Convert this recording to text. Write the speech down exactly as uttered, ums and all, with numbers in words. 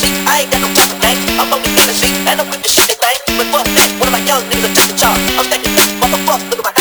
I ain't got no fucking name. I'm only in the seat and I'm with the shit they bang. But fuck that, one of my young niggas are taking charge. I'm stacking up, motherfucker, look at my